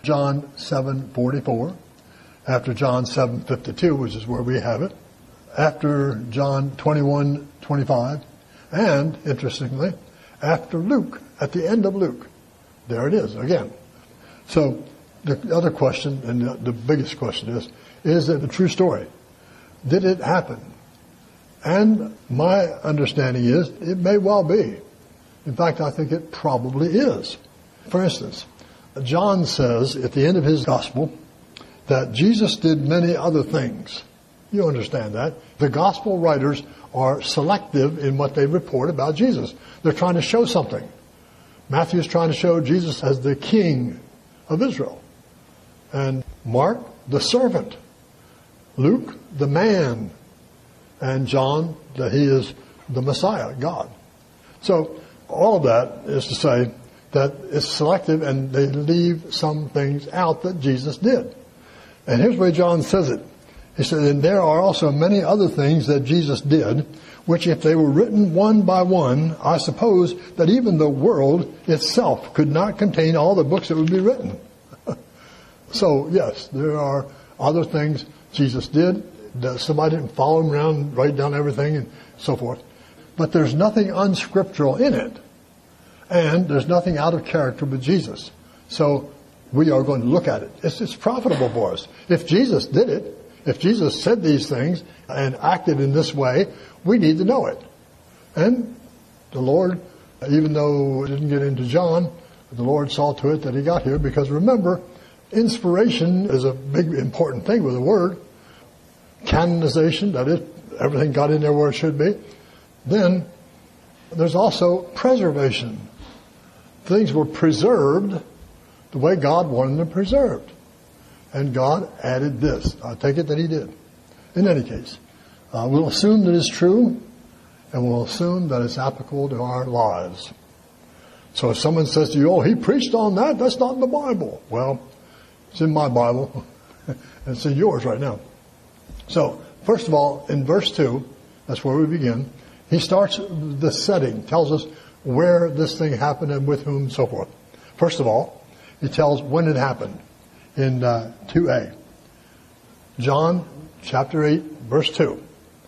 John 7:44, after John 7:52, which is where we have it, after John 21:25, and, interestingly, after Luke, at the end of Luke. There it is, again. So the other question, and the biggest question is it a true story? Did it happen? And my understanding is it may well be. In fact, I think it probably is. For instance, John says at the end of his gospel that Jesus did many other things. You understand that. The gospel writers are selective in what they report about Jesus. They're trying to show something. Matthew's trying to show Jesus as the king of Israel. And Mark, the servant. Luke, the man. And John, that he is the Messiah, God. So all of that is to say that it's selective and they leave some things out that Jesus did. And here's where John says it. He said, and there are also many other things that Jesus did, which if they were written one by one, I suppose that even the world itself could not contain all the books that would be written. So, yes, there are other things Jesus did. Somebody didn't follow him around, write down everything and so forth. But there's nothing unscriptural in it. And there's nothing out of character with Jesus. So we are going to look at it. It's profitable for us. If Jesus did it, if Jesus said these things and acted in this way, we need to know it. And the Lord, even though it didn't get into John, the Lord saw to it that he got here. Because remember, inspiration is a big important thing with the Word. Canonization, that is, everything got in there where it should be. Then there's also preservation. Things were preserved the way God wanted them preserved. And God added this. I take it that he did. In any case, we'll assume that it's true, and we'll assume that it's applicable to our lives. So if someone says to you, oh, he preached on that, that's not in the Bible. Well, it's in my Bible, and it's in yours right now. So, first of all, in verse 2, that's where we begin, he starts the setting, tells us where this thing happened and with whom, and so forth. First of all, he tells when it happened in 2a. John chapter 8, verse 2.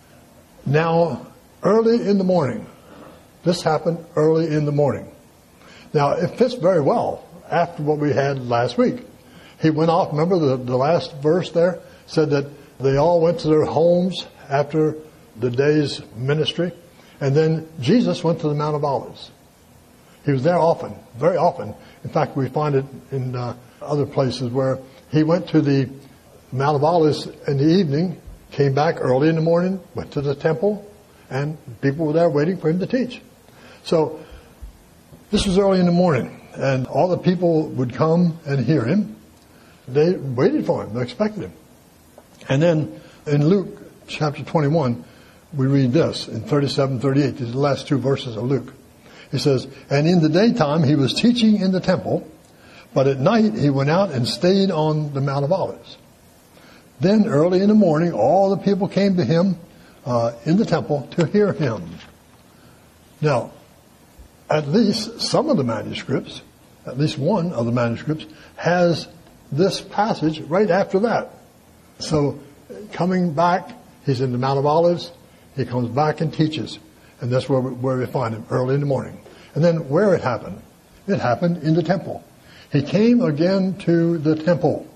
Now, early in the morning. This happened early in the morning. Now, it fits very well after what we had last week. He went off, remember the last verse there? Said that they all went to their homes after the day's ministry. And then Jesus went to the Mount of Olives. He was there often, very often. In fact, we find it in other places where he went to the Mount of Olives in the evening, came back early in the morning, went to the temple, and people were there waiting for him to teach. So this was early in the morning, and all the people would come and hear him. They waited for him. They expected him. And then in Luke chapter 21, we read this in 37, 38. These are the last two verses of Luke. He says, and in the daytime he was teaching in the temple, but at night he went out and stayed on the Mount of Olives. Then early in the morning, all the people came to him in the temple to hear him. Now, at least some of the manuscripts, at least one of the manuscripts, has this passage right after that. So coming back, he's in the Mount of Olives. He comes back and teaches. And that's where we find him, early in the morning. And then where it happened in the temple. He came again to the temple.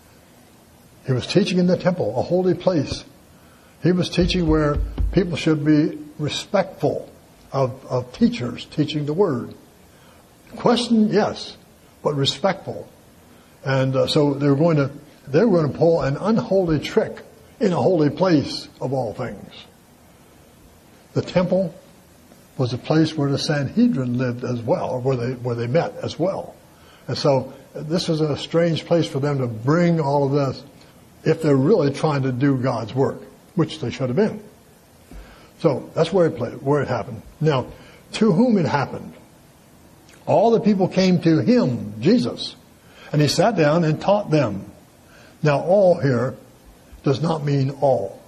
He was teaching in the temple, a holy place. He was teaching where people should be respectful of teachers teaching the word. Question, yes, but respectful. And so they were going to pull an unholy trick in a holy place of all things. The temple was a place where the Sanhedrin lived as well, or where they met as well. And so this was a strange place for them to bring all of this if they're really trying to do God's work, which they should have been. So that's where it happened. Now, to whom it happened? All the people came to him, Jesus, and he sat down and taught them. Now, all here does not mean all.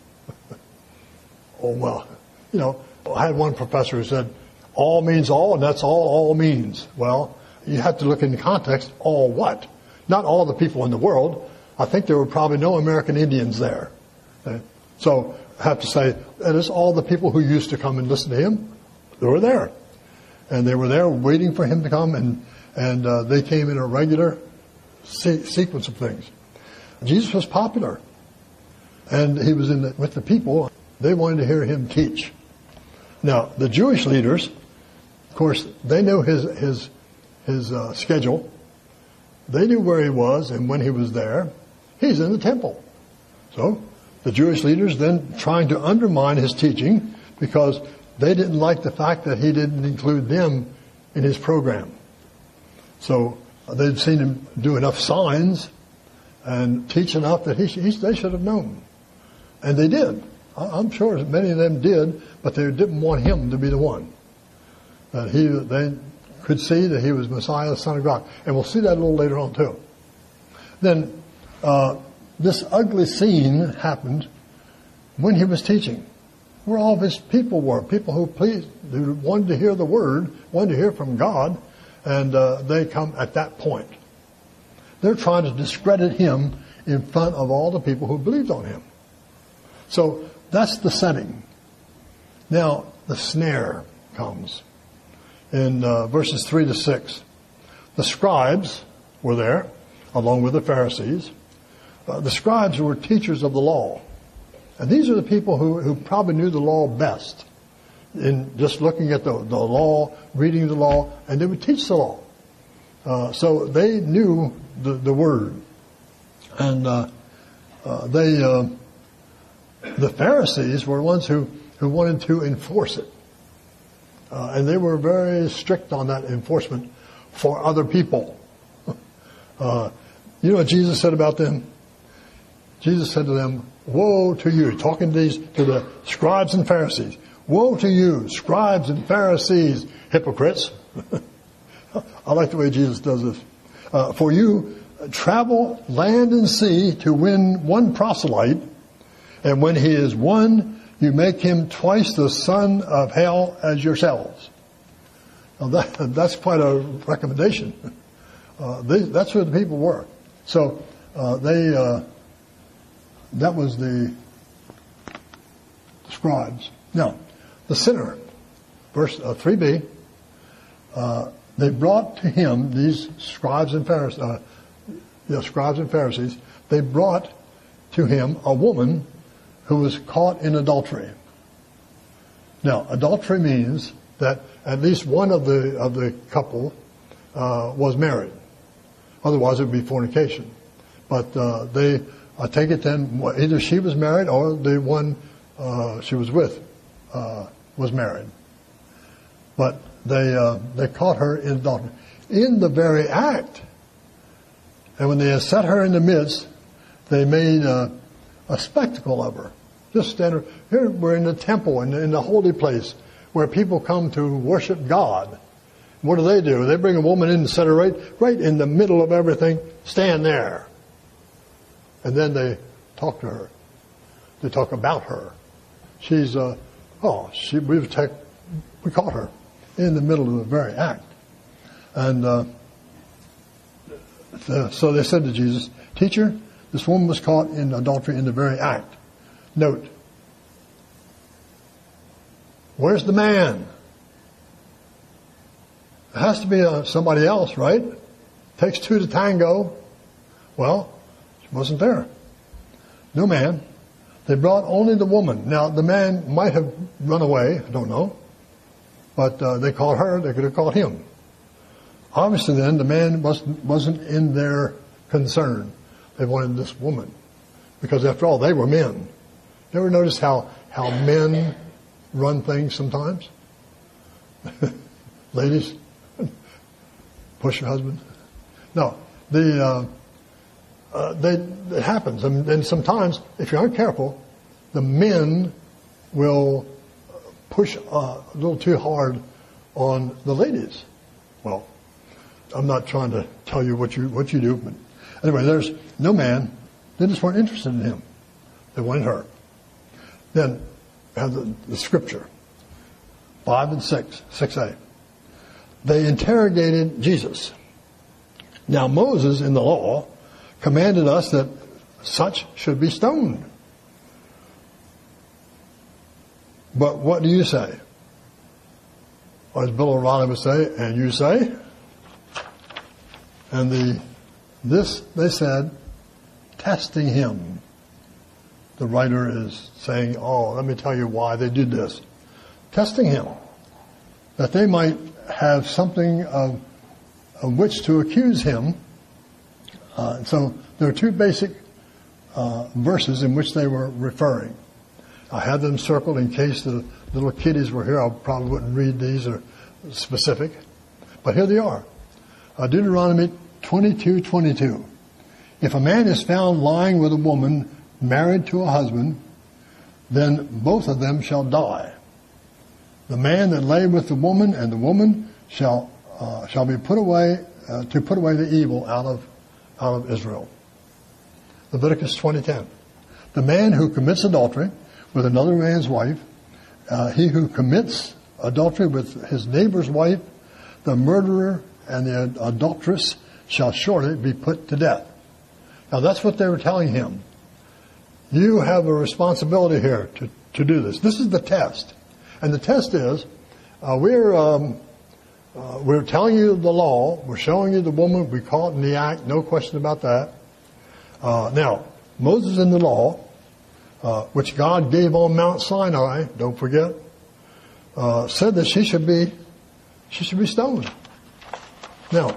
Oh, well, I had one professor who said, all means all, and that's all means. Well, you have to look in the context, all what? Not all the people in the world. I think there were probably no American Indians there. Okay? So I have to say, that is all the people who used to come and listen to him. They were there. And they were there waiting for him to come, and they came in a regular sequence of things. Jesus was popular. And he was with the people. They wanted to hear him teach. Now, the Jewish leaders, of course, they knew his schedule. They knew where he was and when he was there. He's in the temple. So the Jewish leaders then trying to undermine his teaching because they didn't like the fact that he didn't include them in his program. So they'd seen him do enough signs and teach enough that they should have known. And they did. I'm sure many of them did, but they didn't want him to be the one. They could see that he was Messiah, the Son of God. And we'll see that a little later on too. Then this ugly scene happened when he was teaching, where all of his people were, people who wanted to hear the word, wanted to hear from God, and they come at that point. They're trying to discredit him in front of all the people who believed on him. So that's the setting. Now the snare comes in verses 3 to 6. The scribes were there, along with the Pharisees. The scribes were teachers of the law. And these are the people who probably knew the law best in just looking at the law, reading the law, and they would teach the law. So they knew the word. And the Pharisees were ones who wanted to enforce it. And they were very strict on that enforcement for other people. You know what Jesus said about them? Jesus said to them, "Woe to you," talking to the scribes and Pharisees. "Woe to you, scribes and Pharisees, hypocrites." I like the way Jesus does this. "For you travel land and sea to win one proselyte, and when he is won, you make him twice the son of hell as yourselves." Now that's quite a recommendation. That's who the people were. So that was the scribes. Now, the sinner, verse 3b, they brought to him, these scribes and Pharisees, they brought to him a woman who was caught in adultery. Now, adultery means that at least one of the couple was married. Otherwise, it would be fornication. But I take it then, either she was married or the one she was with was married. But they caught her in adultery, in the very act. And when they had set her in the midst, they made a spectacle of her. Just stand here. We're in the temple, in the holy place, where people come to worship God. What do? They bring a woman in and set her right in the middle of everything. Stand there. And then they talk to her. They talk about her. We caught her in the middle of the very act. And so they said to Jesus, "Teacher, this woman was caught in adultery in the very act." Note, where's the man? It has to be somebody else, right? Takes two to tango. Well, she wasn't there. No man. They brought only the woman. Now, the man might have run away. I don't know. But they called her. They could have called him. Obviously, then, the man wasn't in their concern. They wanted this woman. Because, after all, they were men. You ever notice how men run things sometimes? Ladies, push your husband. No, it happens, and sometimes, if you aren't careful, the men will push a little too hard on the ladies. Well, I'm not trying to tell you what you do, but anyway, there's no man. They just weren't interested in him. They wanted her. Then have the scripture, 5 and 6, 6a. They interrogated Jesus. Now Moses in the law commanded us that such should be stoned. But what do you say? Or as Bill O'Reilly would say, and you say? And they said, testing him. The writer is saying, let me tell you why they did this. Testing him. That they might have something of which to accuse him. So there are two basic verses in which they were referring. I had them circled in case the little kiddies were here. I probably wouldn't read these or specific. But here they are. Deuteronomy 22:22. If a man is found lying with a woman married to a husband, then both of them shall die. The man that lay with the woman and the woman shall be put away to put away the evil out of Israel. Leviticus 20:10. The man who commits adultery with another man's wife, he who commits adultery with his neighbor's wife, the murderer and the adulteress shall surely be put to death. Now that's what they were telling him. You have a responsibility here to do this. This is the test. And the test is, we're telling you the law, we're showing you the woman, we caught in the act, no question about that. Now, Moses in the law, which God gave on Mount Sinai, don't forget, said that she should be stoned. Now,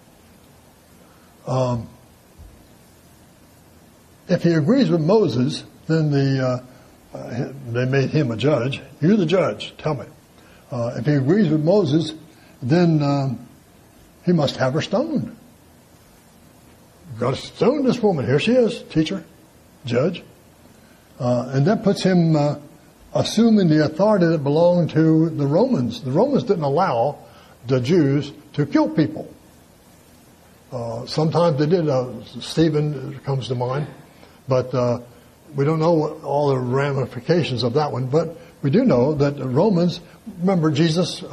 if he agrees with Moses, then they made him a judge. You're the judge. Tell me. If he agrees with Moses, then he must have her stoned. You've got to stone this woman. Here she is, teacher, judge. And that puts him assuming the authority that belonged to the Romans. The Romans didn't allow the Jews to kill people. Sometimes they did. Stephen comes to mind. But we don't know all the ramifications of that one. But we do know that the Romans, remember Jesus'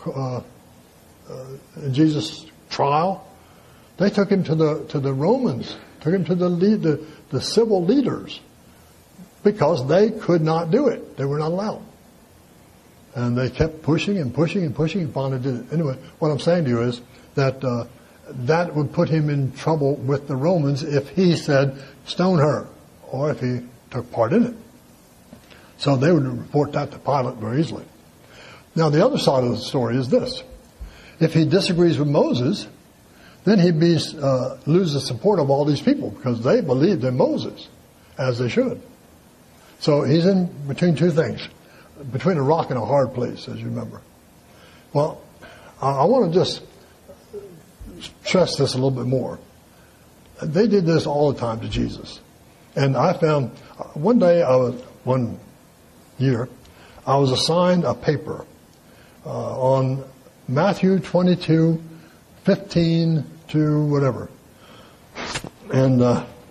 trial? They took him to the Romans, took him to the civil leaders, because they could not do it. They were not allowed. And they kept pushing and pushing and pushing and finally did it. Anyway, what I'm saying to you is that that would put him in trouble with the Romans if he said, stone her, or if he took part in it. So they would report that to Pilate very easily. Now, the other side of the story is this. If he disagrees with Moses, then he'd lose the support of all these people because they believed in Moses, as they should. So he's in between two things, between a rock and a hard place, as you remember. Well, I want to just stress this a little bit more. They did this all the time to Jesus. And I found, one year, I was assigned a paper on Matthew 22:15 to whatever. And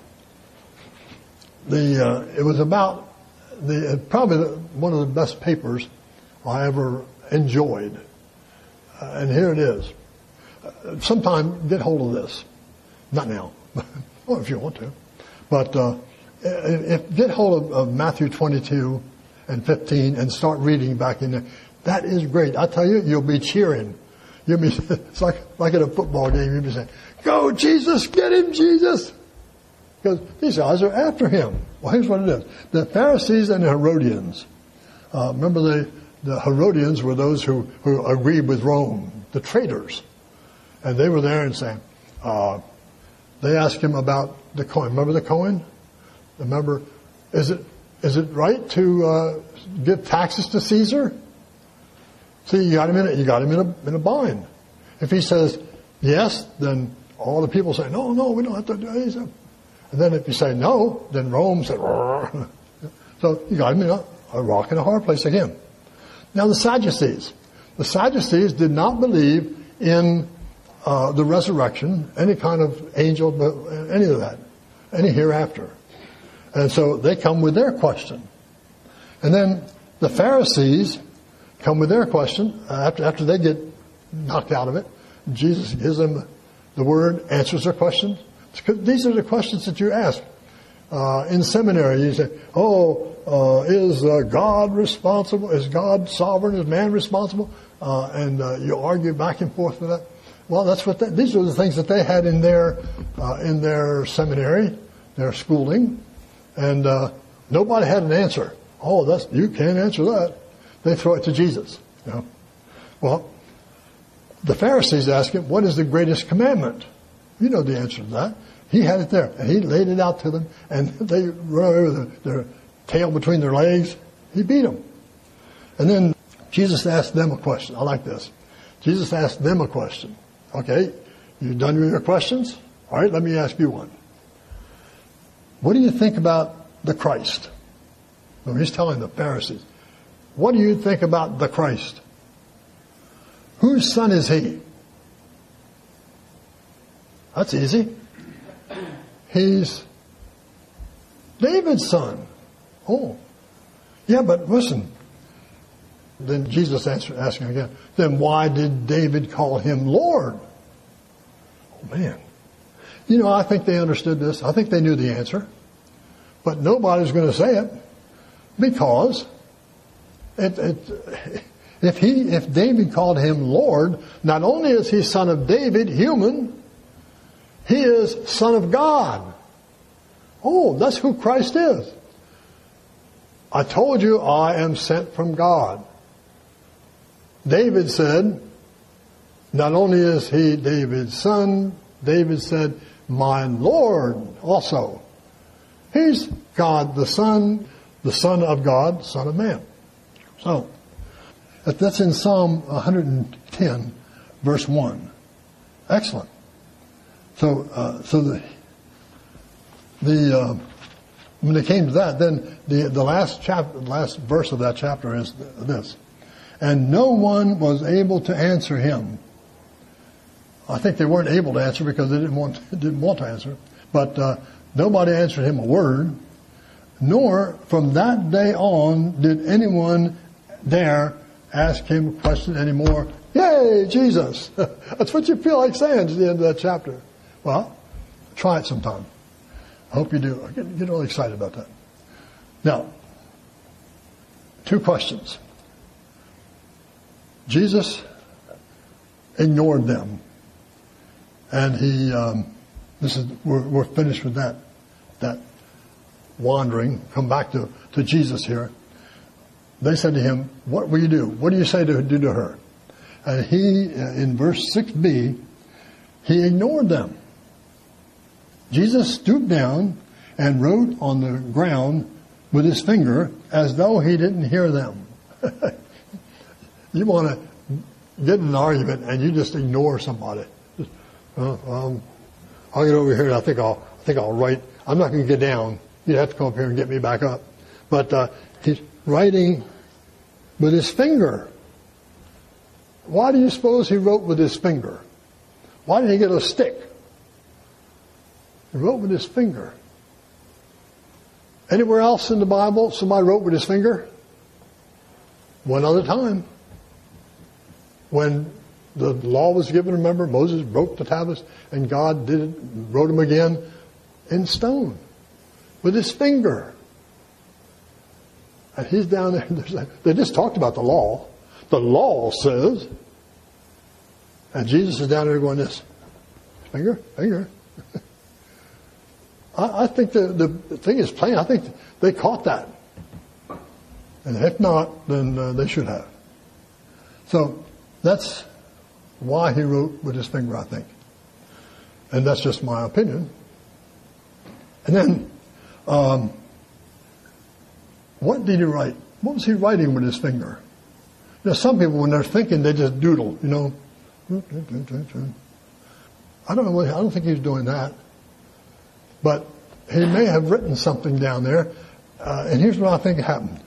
it was about probably one of the best papers I ever enjoyed. And here it is. Sometime get hold of this. Not now. Or if you want to. But get hold of Matthew 22 and 15 and start reading back in there. That is great. I tell you, you'll be cheering. It's like at a football game. You'll be saying, go Jesus, get him Jesus. Because these guys are after him. Well, here's what it is. The Pharisees and the Herodians. Remember the Herodians were those who agreed with Rome, the traitors. And they were there and saying, they asked him about the coin. Remember the coin? Remember, is it right to give taxes to Caesar? See, you got him in a bind. If he says yes, then all the people say, no, we don't have to do it. And then if you say no, then Rome said, Rrr. So you got him in a rock and a hard place again. Now the Sadducees did not believe in the resurrection, any kind of angel, any of that, any hereafter. And so they come with their question. And then the Pharisees come with their question after they get knocked out of it. Jesus gives them the Word answers their questions. These are the questions that you ask. In seminary, you say, is God responsible? Is God sovereign? Is man responsible? And you argue back and forth with that. Well, that's what these are the things that they had in their seminary, their schooling, and nobody had an answer. You can't answer that. They throw it to Jesus. You know? Well, the Pharisees ask him, what is the greatest commandment? You know the answer to that. He had it there, and he laid it out to them, and they run over their tail between their legs. He beat them. And then Jesus asked them a question. I like this. Jesus asked them a question. Okay, you done with your questions? All right, let me ask you one. What do you think about the Christ? Well, he's telling the Pharisees. What do you think about the Christ? Whose son is he? That's easy. He's David's son. Oh. Yeah, but listen. Then Jesus asked him again, then why did David call him Lord? Oh, man. You know, I think they understood this. I think they knew the answer. But nobody's going to say it. Because if David called him Lord, not only is he son of David, human, he is son of God. Oh, that's who Christ is. I told you I am sent from God. David said, not only is he David's son, David said, my Lord also. He's God the Son of God, Son of Man. So, that's in Psalm 110, verse 1. Excellent. So when it came to that, then the last verse of that chapter is this. And no one was able to answer him. I think they weren't able to answer because they didn't want to answer. But nobody answered him a word. Nor from that day on did anyone dare ask him a question anymore. Yay, Jesus! That's what you feel like saying at the end of that chapter. Well, try it sometime. I hope you do. I get really excited about that. Now, 2 questions. Jesus ignored them, and we're finished with that wandering. Come back to Jesus here. They said to him, "What will you do? What do you say to do to her?" And he, in verse 6b, he ignored them. Jesus stooped down and wrote on the ground with his finger as though he didn't hear them. You want to get in an argument and you just ignore somebody. I'll get over here and I think I'll write. I'm not going to get down. You have to come up here and get me back up. But he's writing with his finger. Why do you suppose he wrote with his finger? Why didn't he get a stick? He wrote with his finger. Anywhere else in the Bible somebody wrote with his finger? One other time. When the law was given, remember, Moses broke the tablets and God wrote them again in stone with his finger. And he's down there. They just talked about the law. The law says, and Jesus is down there going this, finger. I think the thing is plain. I think they caught that. And if not, then they should have. So that's why he wrote with his finger, I think. And that's just my opinion. And then, what did he write? What was he writing with his finger? You know, some people, when they're thinking, they just doodle, you know. I don't know. I don't think he was doing that. But he may have written something down there. And here's what I think happened.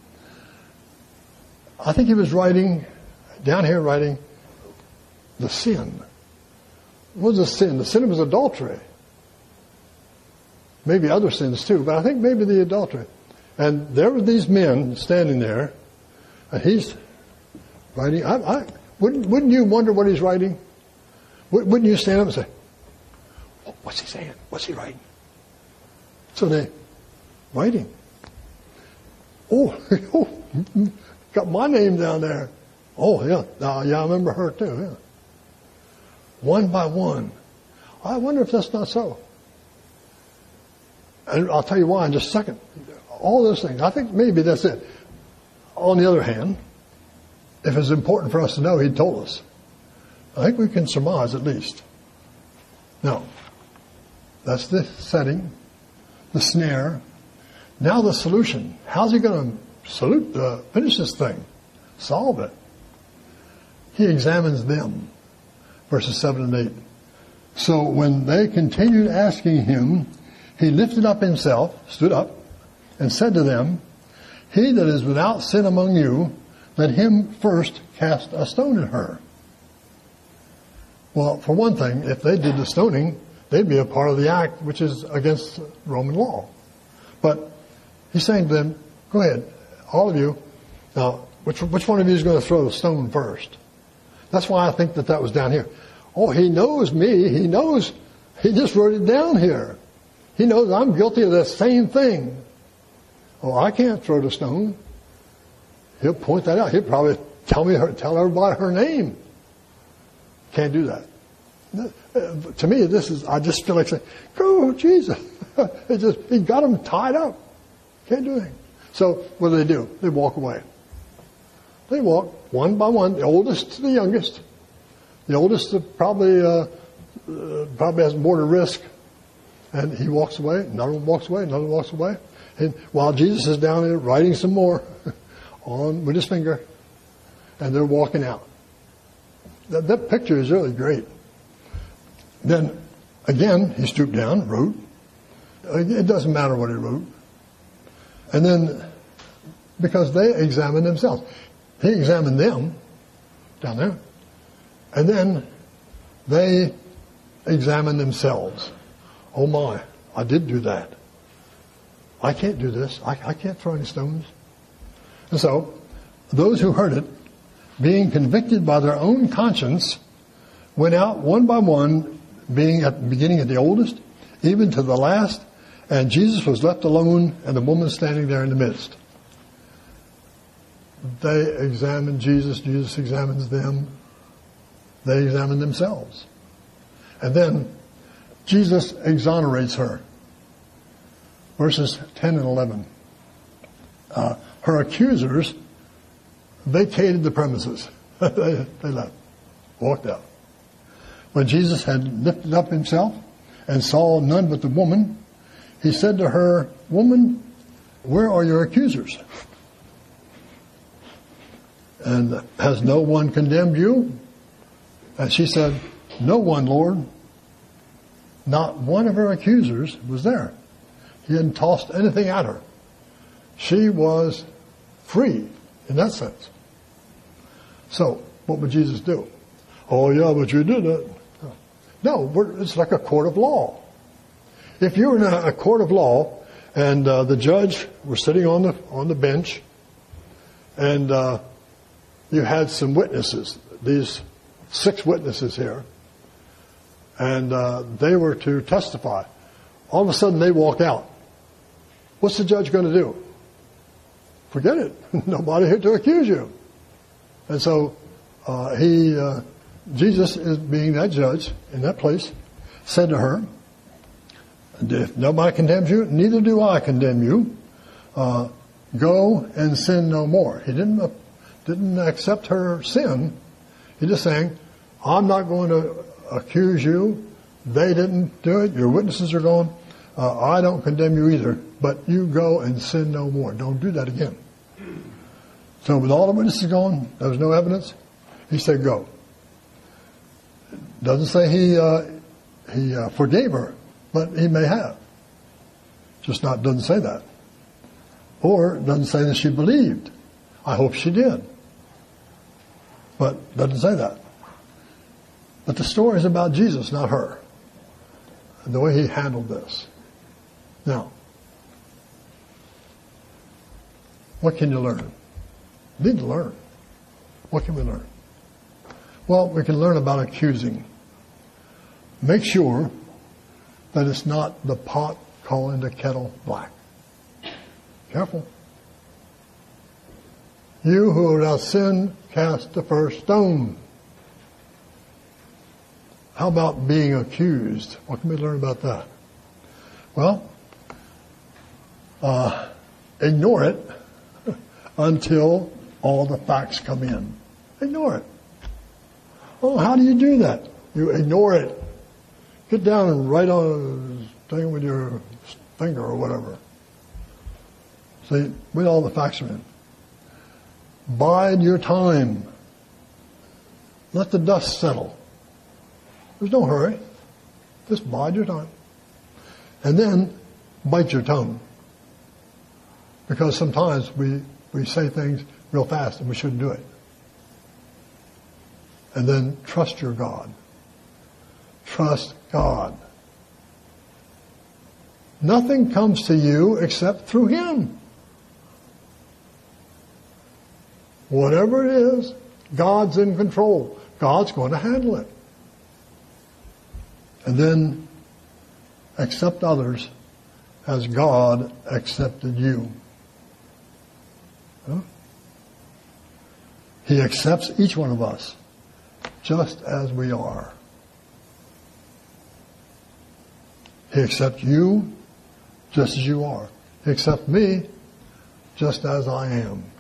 I think he was writing the sin. What was the sin? The sin was adultery. Maybe other sins too, but I think maybe the adultery. And there were these men standing there, and he's writing. Wouldn't you wonder what he's writing? Wouldn't you stand up and say, What's he saying? What's he writing? So they writing. Oh, got my name down there. Oh, yeah. Yeah, I remember her too. Yeah. One by one. I wonder if that's not so. And I'll tell you why in just a second. All those things. I think maybe that's it. On the other hand, if it's important for us to know, he'd told us. I think we can surmise at least. Now, that's the setting, the snare. Now the solution. How's he going to finish this thing? Solve it. He examines them. Verses 7 and 8. So when they continued asking him, he lifted up himself, stood up, and said to them, he that is without sin among you, let him first cast a stone at her. Well, for one thing, if they did the stoning, they'd be a part of the act which is against Roman law. But he's saying to them, go ahead, all of you. Now, which one of you is going to throw the stone first? That's why I think that was down here. Oh, he knows me. He knows. He just wrote it down here. He knows I'm guilty of the same thing. Oh, I can't throw the stone. He'll point that out. He'll probably tell everybody her name. Can't do that. To me, I just feel like saying, go, Jesus. He got them tied up. Can't do anything. So what do? They walk away. They walk one by one, the oldest to the youngest. The oldest probably has more to risk. And he walks away, another one walks away, another one walks away. And while Jesus is down there writing some more on with his finger, and they're walking out. That picture is really great. Then, again, he stooped down, wrote. It doesn't matter what he wrote. And then, because they examined themselves. He examined them down there. And then they examined themselves. Oh my, I did do that. I can't do this. I can't throw any stones. And so, those who heard it, being convicted by their own conscience, went out one by one, beginning at the oldest, even to the last, and Jesus was left alone, and the woman standing there in the midst. They examine Jesus. Jesus examines them. They examine themselves. And then Jesus exonerates her. Verses 10 and 11. Her accusers vacated the premises. They left. Walked out. When Jesus had lifted up himself and saw none but the woman, he said to her, "Woman, where are your accusers? And has no one condemned you?" And she said, "No one, Lord." Not one of her accusers was there. He hadn't tossed anything at her. She was free in that sense. So, what would Jesus do? Oh yeah, but you did it. No, it's like a court of law. If you were in a court of law and the judge was sitting on the bench and you had some witnesses, these 6 witnesses here, and they were to testify. All of a sudden they walk out. What's the judge going to do? Forget it. Nobody here to accuse you. And so Jesus, is being that judge in that place, said to her, "If nobody condemns you, neither do I condemn you. Go and sin no more." He didn't accept her sin. He's just saying, "I'm not going to accuse you. They didn't do it. Your witnesses are gone. I don't condemn you either. But you go and sin no more. Don't do that again." So with all the witnesses gone, there was no evidence. He said, "Go." Doesn't say he forgave her, but he may have. Doesn't say that. Or doesn't say that she believed. I hope she did. But doesn't say that. But the story is about Jesus, not her. And the way he handled this. Now, what can you learn? You need to learn. What can we learn? Well, we can learn about accusing. Make sure that it's not the pot calling the kettle black. Careful. You who without sin cast the first stone. How about being accused? What can we learn about that? Well, ignore it until all the facts come in. Ignore it. Oh, how do you do that? You ignore it. Get down and write on a thing with your finger or whatever. See, when all the facts are in. Bide your time. Let the dust settle. There's no hurry. Just bide your time. And then bite your tongue. Because sometimes we say things real fast and we shouldn't do it. And then trust your God. Trust God. Nothing comes to you except through Him. Whatever it is, God's in control. God's going to handle it. And then accept others as God accepted you. Huh? He accepts each one of us just as we are. He accepts you just as you are. He accepts me just as I am.